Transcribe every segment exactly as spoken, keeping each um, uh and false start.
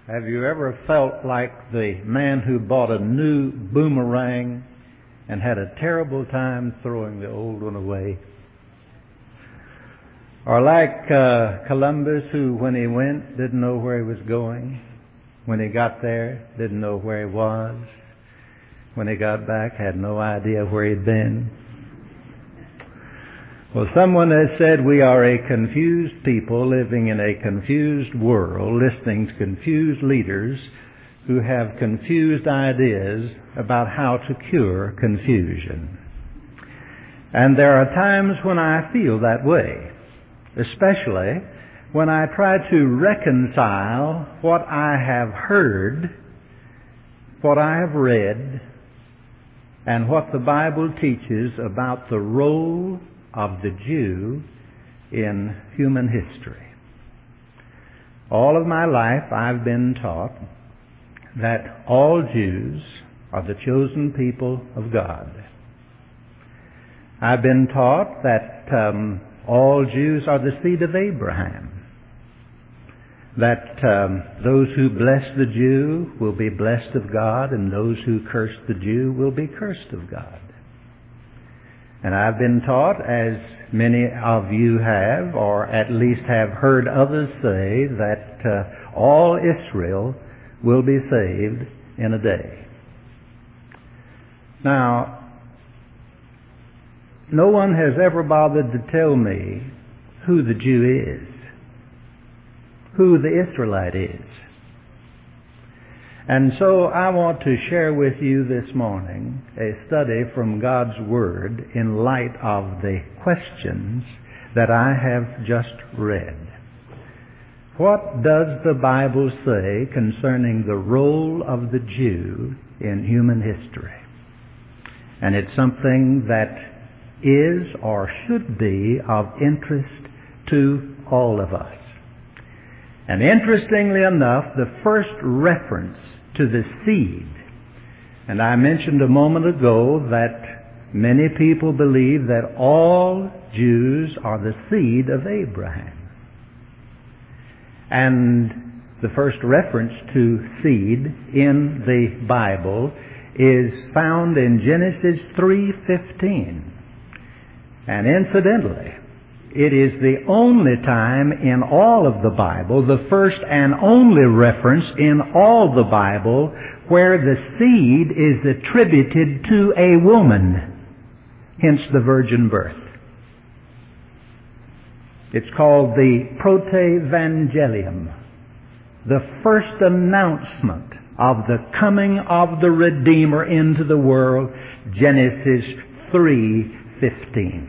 Have you ever felt like the man who bought a new boomerang and had a terrible time throwing the old one away? Or like uh, Columbus, who when he went didn't know where he was going. When he got there, didn't know where he was. When he got back, had no idea where he'd been. Well, someone has said we are a confused people living in a confused world, listening to confused leaders who have confused ideas about how to cure confusion. And there are times when I feel that way, especially when I try to reconcile what I have heard, what I have read, and what the Bible teaches about the role of the Jew in human history. All of my life I've been taught that all Jews are the chosen people of God. I've been taught that um, all Jews are the seed of Abraham. That um, those who bless the Jew will be blessed of God, and those who curse the Jew will be cursed of God. And I've been taught, as many of you have, or at least have heard others say, that uh, all Israel will be saved in a day. Now, no one has ever bothered to tell me who the Jew is, who the Israelite is. And so I want to share with you this morning a study from God's Word in light of the questions that I have just read. What does the Bible say concerning the role of the Jew in human history? And it's something that is or should be of interest to all of us. And interestingly enough, the first reference to the seed, and I mentioned a moment ago that many people believe that all Jews are the seed of Abraham. And the first reference to seed in the Bible is found in Genesis three fifteen. And incidentally, it is the only time in all of the Bible, the first and only reference in all the Bible, where the seed is attributed to a woman, hence the virgin birth. It's called the Protevangelium, the first announcement of the coming of the Redeemer into the world, Genesis three fifteen.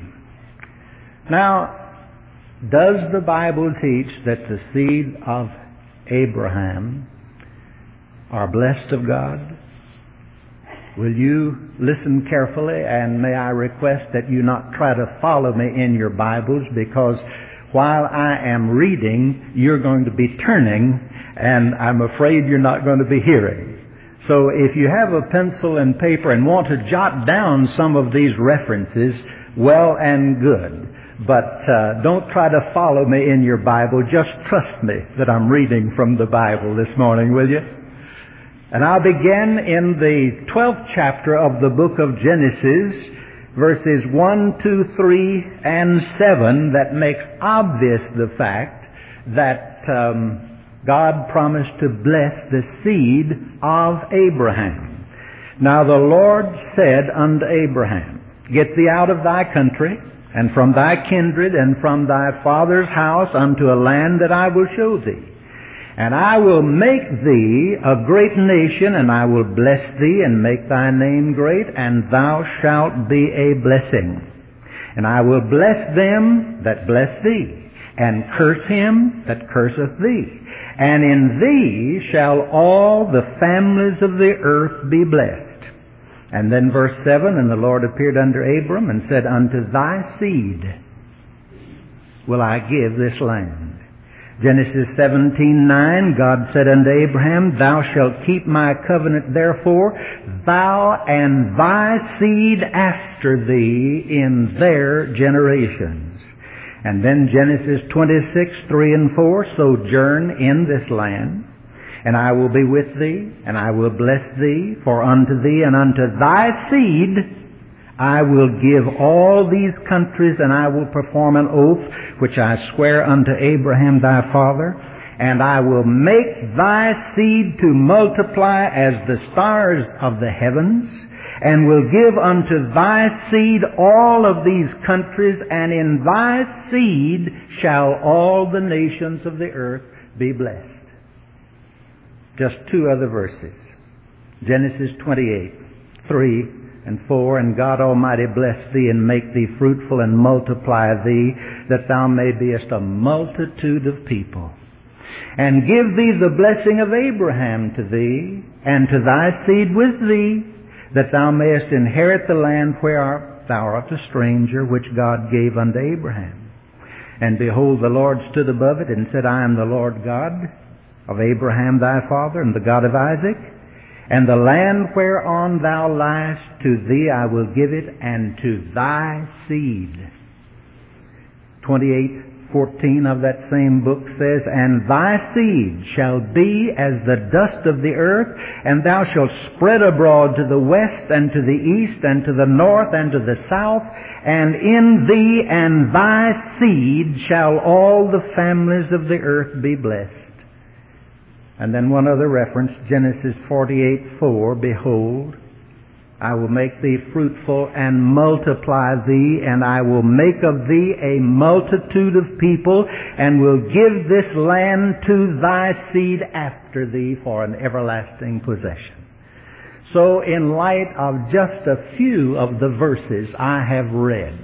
Now, does the Bible teach that the seed of Abraham are blessed of God? Will you listen carefully, and may I request that you not try to follow me in your Bibles, because while I am reading, you're going to be turning, and I'm afraid you're not going to be hearing. So if you have a pencil and paper and want to jot down some of these references, well and good. But uh, don't try to follow me in your Bible. Just trust me that I'm reading from the Bible this morning, will you? And I'll begin in the twelfth chapter of the book of Genesis, verses one, two, three, and seven, that makes obvious the fact that um, God promised to bless the seed of Abraham. Now the Lord said unto Abraham, Get thee out of thy country, and from thy kindred, and from thy father's house, unto a land that I will show thee. And I will make thee a great nation, and I will bless thee, and make thy name great, and thou shalt be a blessing. And I will bless them that bless thee, and curse him that curseth thee. And in thee shall all the families of the earth be blessed. And then verse seven, And the Lord appeared unto Abram, and said, Unto thy seed will I give this land. Genesis seventeen nine, God said unto Abraham, Thou shalt keep my covenant therefore, thou and thy seed after thee in their generations. And then Genesis twenty-six three and four, Sojourn in this land, And I will be with thee, and I will bless thee, for unto thee and unto thy seed I will give all these countries, and I will perform an oath which I swear unto Abraham thy father, and I will make thy seed to multiply as the stars of the heavens, and will give unto thy seed all of these countries, and in thy seed shall all the nations of the earth be blessed. Just two other verses. Genesis twenty-eight, three and four. And God Almighty bless thee, and make thee fruitful, and multiply thee, that thou may beest a multitude of people. And give thee the blessing of Abraham to thee, and to thy seed with thee, that thou mayest inherit the land where thou art a stranger, which God gave unto Abraham. And behold, the Lord stood above it, and said, I am the Lord God of Abraham thy father, and the God of Isaac. And the land whereon thou liest, to thee I will give it, and to thy seed. twenty-eight fourteen of that same book says, And thy seed shall be as the dust of the earth, and thou shalt spread abroad to the west, and to the east, and to the north, and to the south. And in thee and thy seed shall all the families of the earth be blessed. And then one other reference, Genesis forty-eight four, Behold, I will make thee fruitful and multiply thee, and I will make of thee a multitude of people, and will give this land to thy seed after thee for an everlasting possession. So in light of just a few of the verses I have read,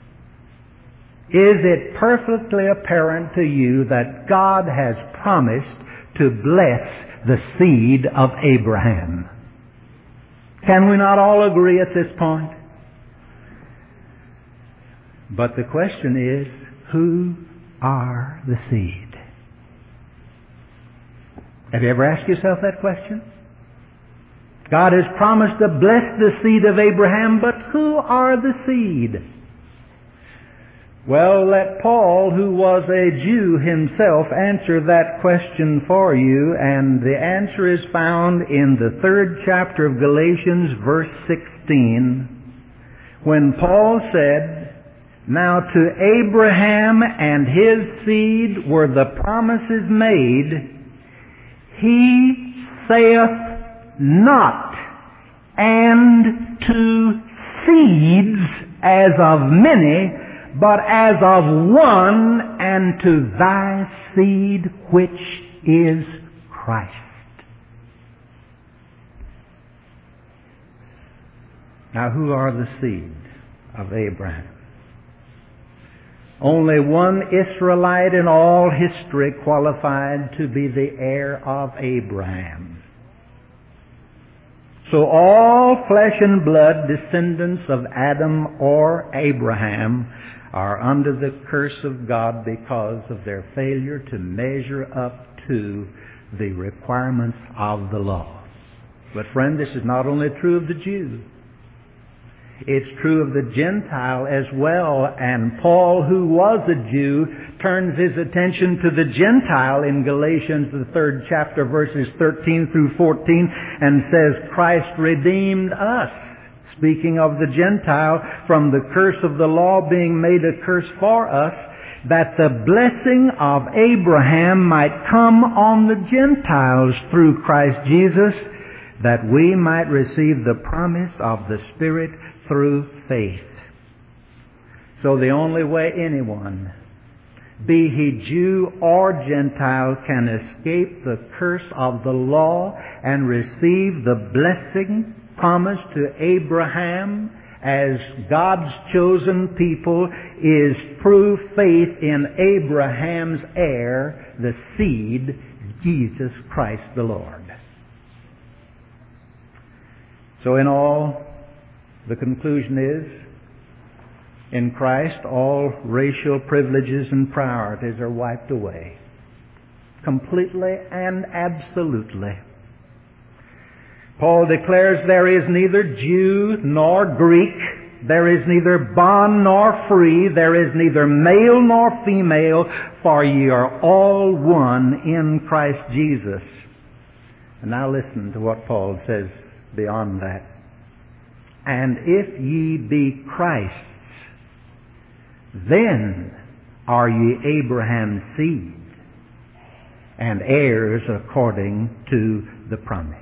is it perfectly apparent to you that God has promised to bless the seed of Abraham? Can we not all agree at this point? But the question is, who are the seed? Have you ever asked yourself that question? God has promised to bless the seed of Abraham, but who are the seed? Well, let Paul, who was a Jew himself, answer that question for you, and the answer is found in the third chapter of Galatians, verse sixteen, when Paul said, Now to Abraham and his seed were the promises made. He saith not, and to seeds as of many, but as of one, and to thy seed, which is Christ. Now, who are the seed of Abraham? Only one Israelite in all history qualified to be the heir of Abraham. So all flesh and blood descendants of Adam or Abraham are under the curse of God because of their failure to measure up to the requirements of the law. But friend, this is not only true of the Jew. It's true of the Gentile as well. And Paul, who was a Jew, turns his attention to the Gentile in Galatians, the third chapter, verses thirteen through fourteen, and says, Christ redeemed us, speaking of the Gentile, from the curse of the law being made a curse for us, that the blessing of Abraham might come on the Gentiles through Christ Jesus, that we might receive the promise of the Spirit through faith. So the only way anyone, be he Jew or Gentile, can escape the curse of the law and receive the blessing promised to Abraham as God's chosen people is through faith in Abraham's heir, the seed, Jesus Christ the Lord. So in all, the conclusion is, in Christ, all racial privileges and priorities are wiped away, completely and absolutely. Paul declares there is neither Jew nor Greek, there is neither bond nor free, there is neither male nor female, for ye are all one in Christ Jesus. And now listen to what Paul says beyond that. And if ye be Christ's, then are ye Abraham's seed, and heirs according to the promise.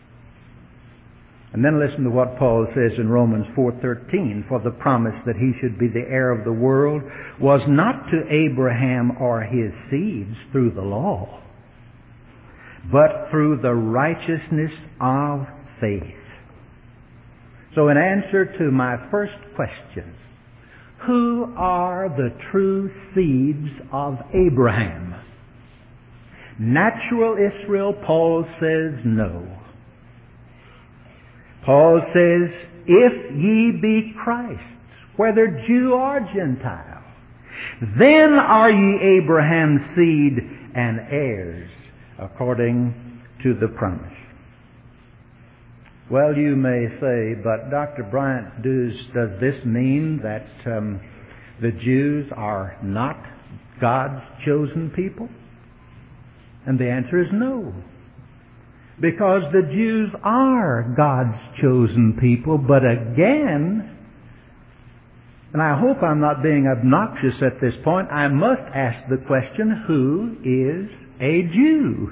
And then listen to what Paul says in Romans four thirteen. For the promise that he should be the heir of the world was not to Abraham or his seeds through the law, but through the righteousness of faith. So in answer to my first question, who are the true seeds of Abraham? Natural Israel, Paul says no. Paul says, if ye be Christ's, whether Jew or Gentile, then are ye Abraham's seed and heirs according to the promise. Well, you may say, but Doctor Bryant, does, does this mean that um, the Jews are not God's chosen people? And the answer is no. Because the Jews are God's chosen people, but again, and I hope I'm not being obnoxious at this point, I must ask the question, who is a Jew?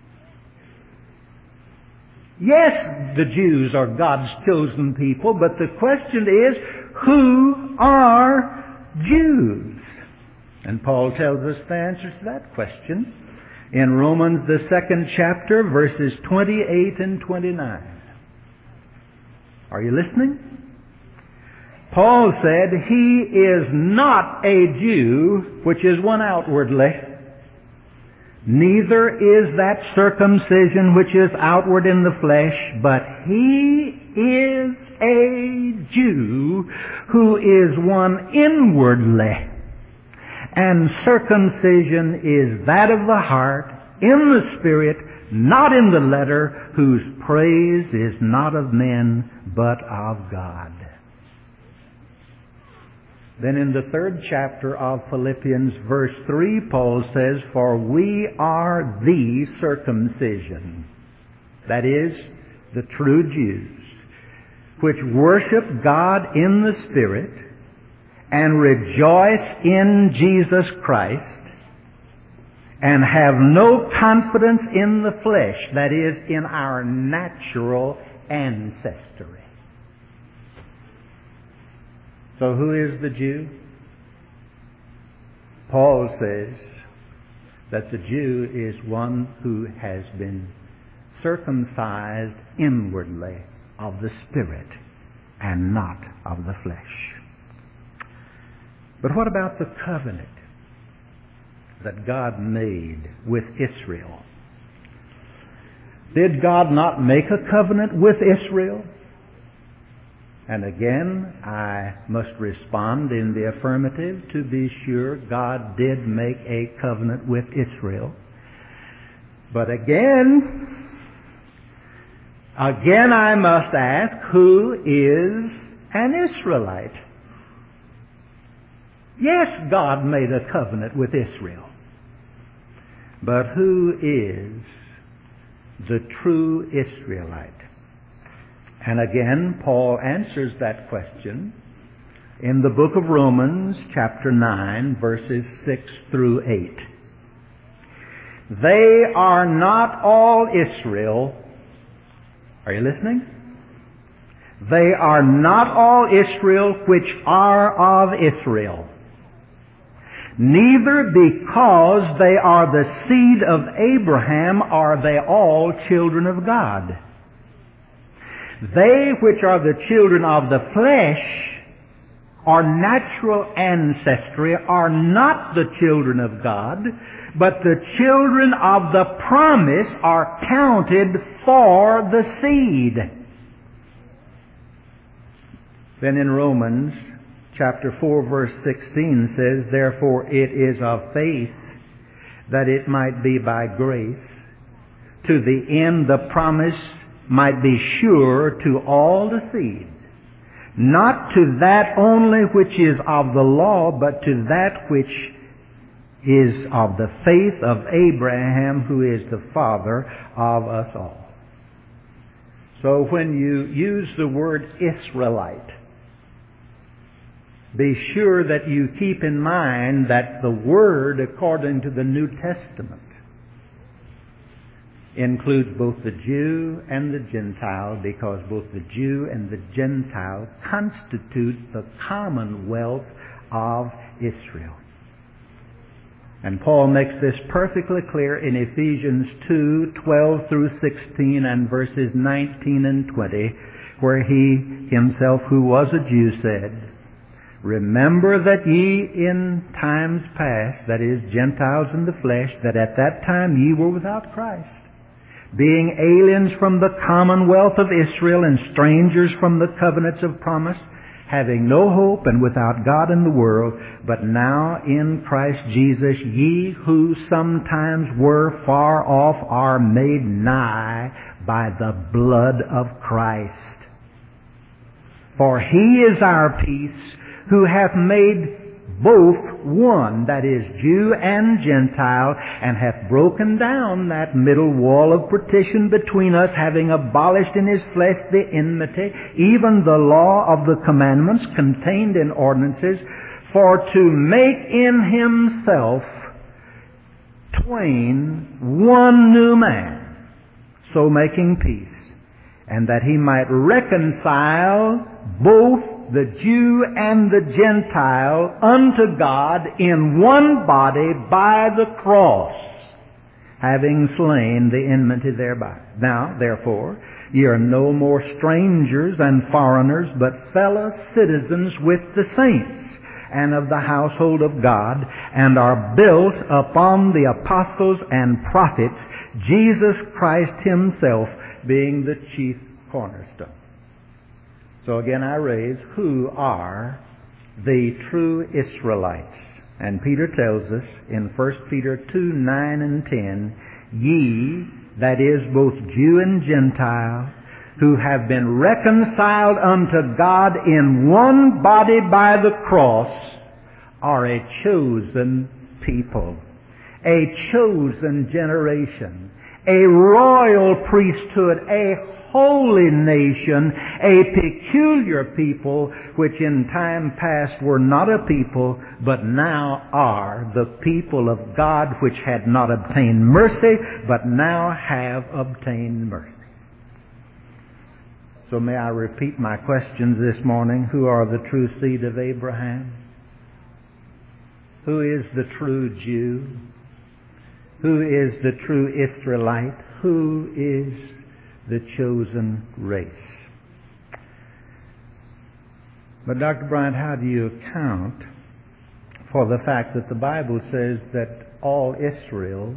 Yes, the Jews are God's chosen people, but the question is, who are Jews? And Paul tells us the answer to that question in Romans, the second chapter, verses twenty-eight and twenty-nine. Are you listening? Paul said, he is not a Jew, which is one outwardly, neither is that circumcision which is outward in the flesh, but he is a Jew who is one inwardly. And circumcision is that of the heart, in the spirit, not in the letter, whose praise is not of men, but of God. Then in the third chapter of Philippians, verse three, Paul says, for we are the circumcision, that is, the true Jews, which worship God in the Spirit, and rejoice in Jesus Christ, and have no confidence in the flesh, that is, in our natural ancestry. So who is the Jew? Paul says that the Jew is one who has been circumcised inwardly of the Spirit and not of the flesh. But what about the covenant that God made with Israel? Did God not make a covenant with Israel? And again, I must respond in the affirmative. To be sure, God did make a covenant with Israel. But again, again I must ask, who is an Israelite? Yes, God made a covenant with Israel. But who is the true Israelite? And again, Paul answers that question in the book of Romans, chapter nine, verses six through eight. They are not all Israel. Are you listening? They are not all Israel which are of Israel. Neither because they are the seed of Abraham are they all children of God. They which are the children of the flesh, or natural ancestry, are not the children of God, but the children of the promise are counted for the seed. Then in Romans chapter four, verse sixteen says, therefore it is of faith that it might be by grace, to the end the promise might be sure to all the seed, not to that only which is of the law, but to that which is of the faith of Abraham, who is the father of us all. So when you use the word Israelite, be sure that you keep in mind that the word, according to the New Testament, includes both the Jew and the Gentile, because both the Jew and the Gentile constitute the commonwealth of Israel. And Paul makes this perfectly clear in Ephesians two, twelve through sixteen and verses nineteen and twenty, where he himself, who was a Jew, said, "Remember that ye in times past," that is, Gentiles in the flesh, "that at that time ye were without Christ, being aliens from the commonwealth of Israel and strangers from the covenants of promise, having no hope and without God in the world, but now in Christ Jesus ye who sometimes were far off are made nigh by the blood of Christ. For he is our peace, who hath made both one, that is, Jew and Gentile, and hath broken down that middle wall of partition between us, having abolished in his flesh the enmity, even the law of the commandments contained in ordinances, for to make in himself twain one new man, so making peace, and that he might reconcile both the Jew and the Gentile unto God in one body by the cross, having slain the enmity thereby. Now, therefore, ye are no more strangers and foreigners, but fellow citizens with the saints, and of the household of God, and are built upon the apostles and prophets, Jesus Christ himself being the chief cornerstone. So again I raise, who are the true Israelites? And Peter tells us in First Peter two, nine and ten, ye, that is both Jew and Gentile, who have been reconciled unto God in one body by the cross, are a chosen people, a chosen generation, a royal priesthood, a holy nation, a peculiar people, which in time past were not a people, but now are the people of God, which had not obtained mercy, but now have obtained mercy. So may I repeat my questions this morning. Who are the true seed of Abraham? Who is the true Jew? Who is the true Israelite? Who is the chosen race? But Doctor Bryant, how do you account for the fact that the Bible says that all Israel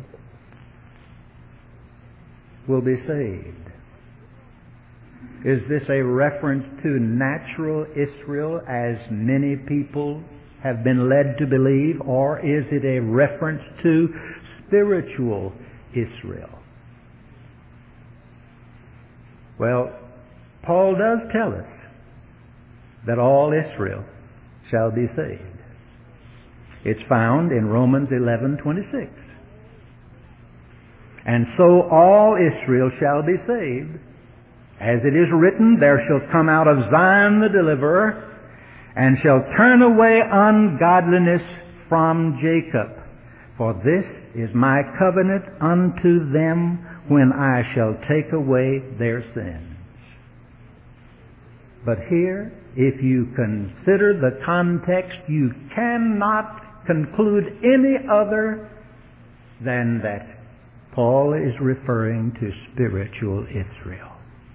will be saved? Is this a reference to natural Israel, as many people have been led to believe, or is it a reference to spiritual Israel? Well, Paul does tell us that all Israel shall be saved. It's found in Romans eleven twenty-six. And so all Israel shall be saved. As it is written, there shall come out of Zion the deliverer, and shall turn away ungodliness from Jacob. For this is my covenant unto them, when I shall take away their sins. But here, if you consider the context, you cannot conclude any other than that Paul is referring to spiritual Israel.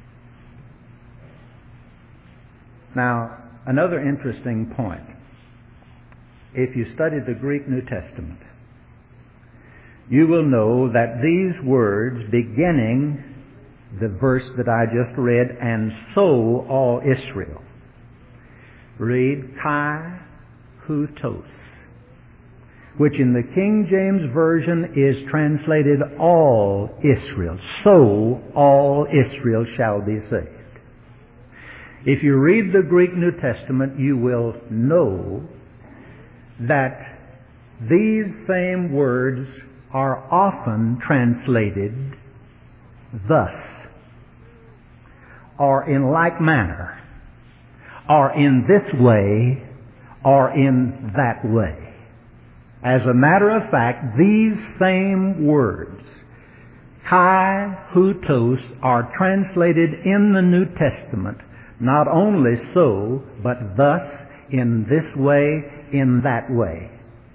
Now, another interesting point. If you study the Greek New Testament, you will know that these words beginning the verse that I just read, and so all Israel, read kai hutos, which in the King James Version is translated all Israel. So all Israel shall be saved. If you read the Greek New Testament, you will know that these same words are often translated thus, or in like manner, or in this way, or in that way. As a matter of fact, these same words, kai hutos, are translated in the New Testament not only so, but thus, in this way, in that way.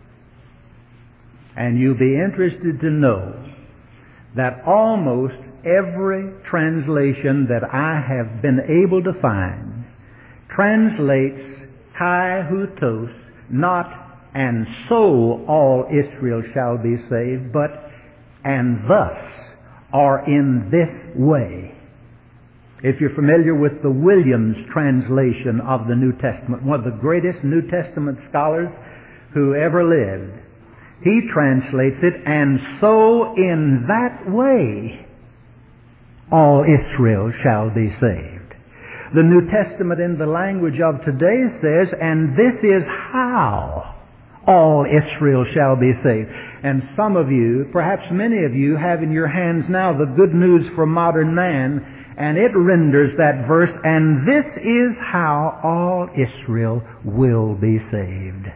And you'll be interested to know that almost every translation that I have been able to find translates kai hutos not and so all Israel shall be saved, but and thus, or in this way. If you're familiar with the Williams translation of the New Testament, one of the greatest New Testament scholars who ever lived, he translates it, and so in that way all Israel shall be saved. The New Testament in the language of today says, and this is how all Israel shall be saved. And some of you, perhaps many of you, have in your hands now the Good News for Modern Man, and it renders that verse, and this is how all Israel will be saved.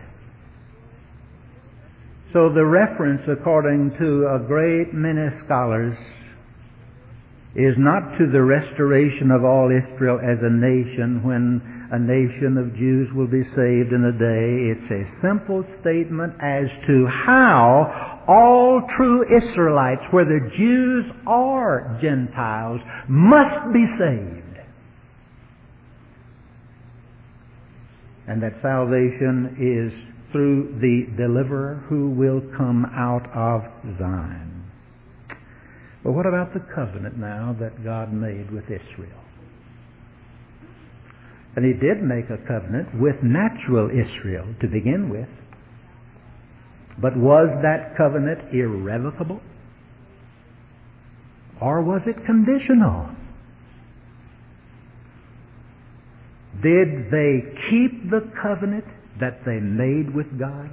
So the reference, according to a great many scholars, is not to the restoration of all Israel as a nation when a nation of Jews will be saved in a day. It's a simple statement as to how all true Israelites, whether Jews or Gentiles, must be saved. And that salvation is through the deliverer who will come out of Zion. But what about the covenant now that God made with Israel? And He did make a covenant with natural Israel to begin with. But was that covenant irrevocable? Or was it conditional? Did they keep the covenant that they made with God?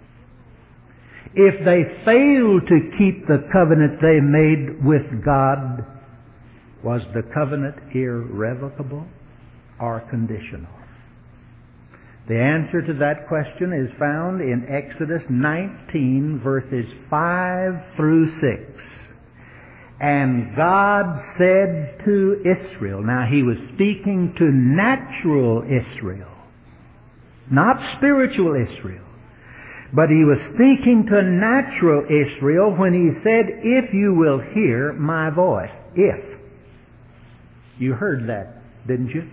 If they failed to keep the covenant they made with God, was the covenant irrevocable or conditional? The answer to that question is found in Exodus nineteen, verses five through six. And God said to Israel, now He was speaking to natural Israel, not spiritual Israel, but He was speaking to natural Israel when He said, if you will hear my voice. If. You heard that, didn't you?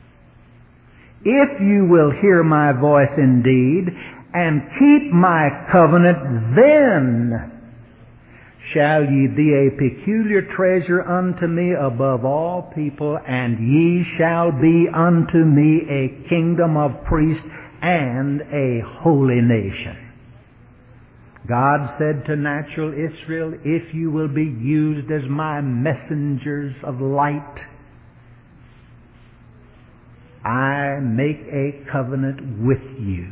If you will hear my voice indeed, and keep my covenant, then shall ye be a peculiar treasure unto me above all people, and ye shall be unto me a kingdom of priests and a holy nation. God said to natural Israel, if you will be used as my messengers of light, I make a covenant with you.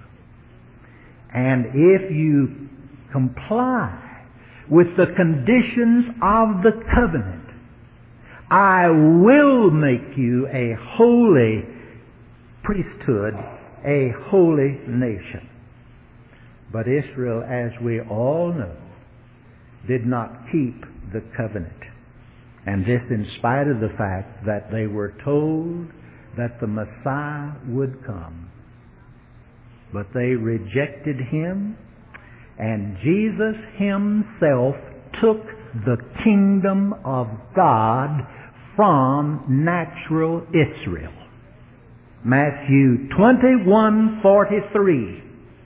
And if you comply with the conditions of the covenant, I will make you a holy priesthood, a holy nation. But Israel, as we all know, did not keep the covenant. And this in spite of the fact that they were told that the Messiah would come. But they rejected Him, and Jesus Himself took the kingdom of God from natural Israel. Matthew twenty-one forty-three.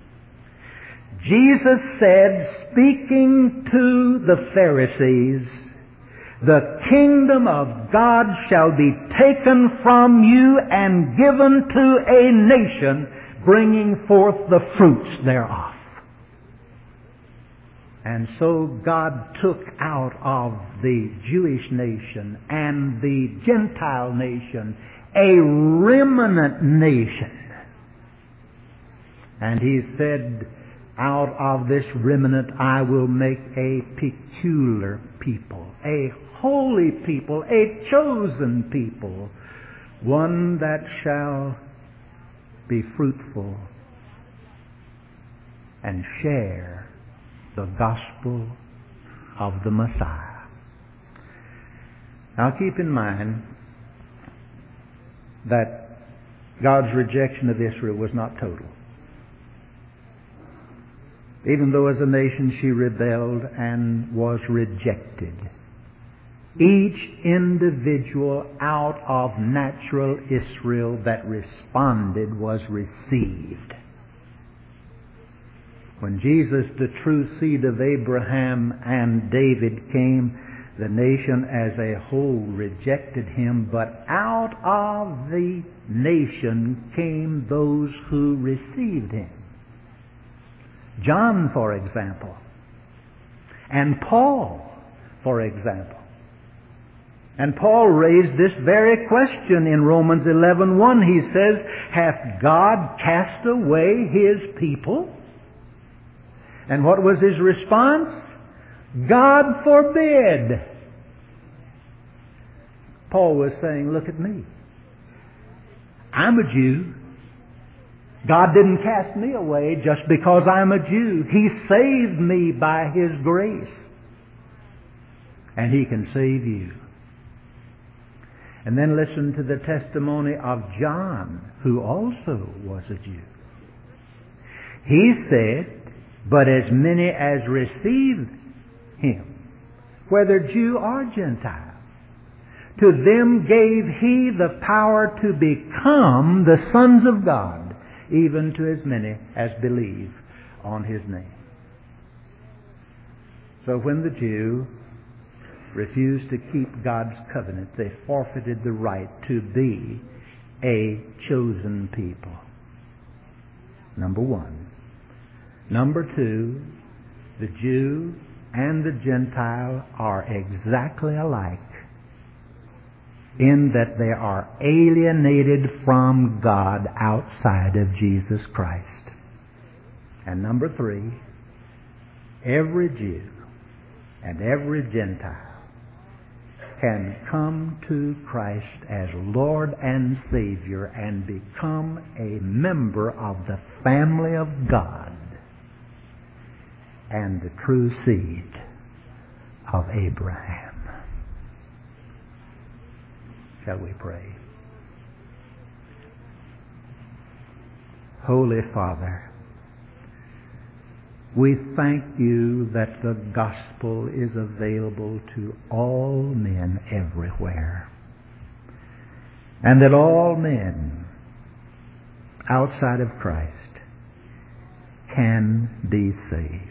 Jesus said, speaking to the Pharisees, the kingdom of God shall be taken from you and given to a nation, bringing forth the fruits thereof. And so God took out of the Jewish nation and the Gentile nation a remnant nation. And He said, out of this remnant I will make a peculiar people. a holy people, a chosen people, one that shall be fruitful and share the gospel of the Messiah. Now keep in mind that God's rejection of Israel was not total. Even though as a nation she rebelled and was rejected, each individual out of natural Israel that responded was received. When Jesus, the true seed of Abraham and David, came, the nation as a whole rejected him, but out of the nation came those who received him. John, for example, and Paul, for example. And Paul raised this very question in Romans eleven one. He says, hath God cast away His people? And what was his response? God forbid. Paul was saying, look at me. I'm a Jew. God didn't cast me away just because I'm a Jew. He saved me by His grace. And He can save you. And then listen to the testimony of John, who also was a Jew. He said, but as many as received Him, whether Jew or Gentile, to them gave He the power to become the sons of God, even to as many as believe on His name. So when the Jew refused to keep God's covenant, they forfeited the right to be a chosen people. Number one. Number two, the Jew and the Gentile are exactly alike in that they are alienated from God outside of Jesus Christ. And number three, every Jew and every Gentile can come to Christ as Lord and Savior and become a member of the family of God and the true seed of Abraham. Shall we pray? Holy Father, we thank You that the gospel is available to all men everywhere, and that all men outside of Christ can be saved.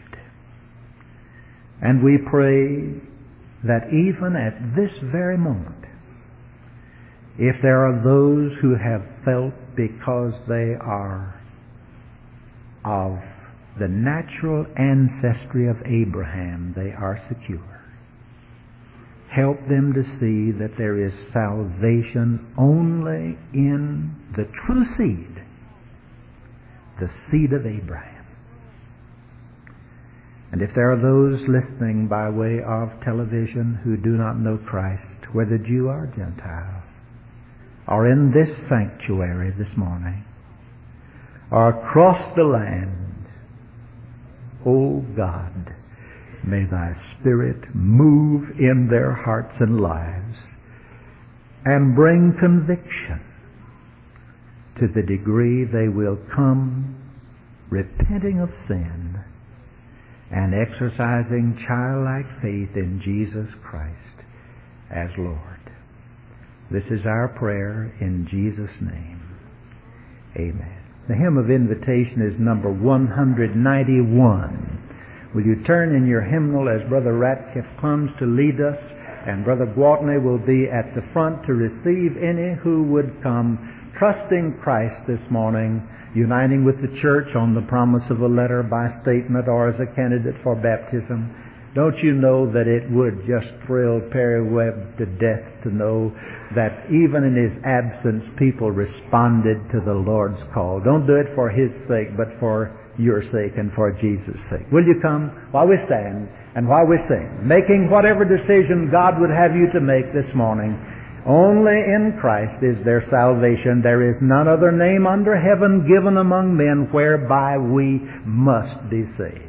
And we pray that even at this very moment, if there are those who have felt because they are of the natural ancestry of Abraham, they are secure, help them to see that there is salvation only in the true seed, the seed of Abraham. And if there are those listening by way of television who do not know Christ, whether Jew or Gentile, or in this sanctuary this morning, or across the land, O God, may Thy Spirit move in their hearts and lives and bring conviction to the degree they will come repenting of sin and exercising childlike faith in Jesus Christ as Lord. This is our prayer in Jesus' name. Amen. The hymn of invitation is number one ninety-one. Will you turn in your hymnal as Brother Ratcliffe comes to lead us, and Brother Gwaltney will be at the front to receive any who would come trusting Christ this morning, uniting with the church on the promise of a letter by statement or as a candidate for baptism. Don't you know that it would just thrill Perry Webb to death to know that even in his absence people responded to the Lord's call? Don't do it for his sake, but for your sake and for Jesus' sake. Will you come while we stand and while we sing, making whatever decision God would have you to make this morning? Only in Christ is there salvation. There is none other name under heaven given among men whereby we must be saved.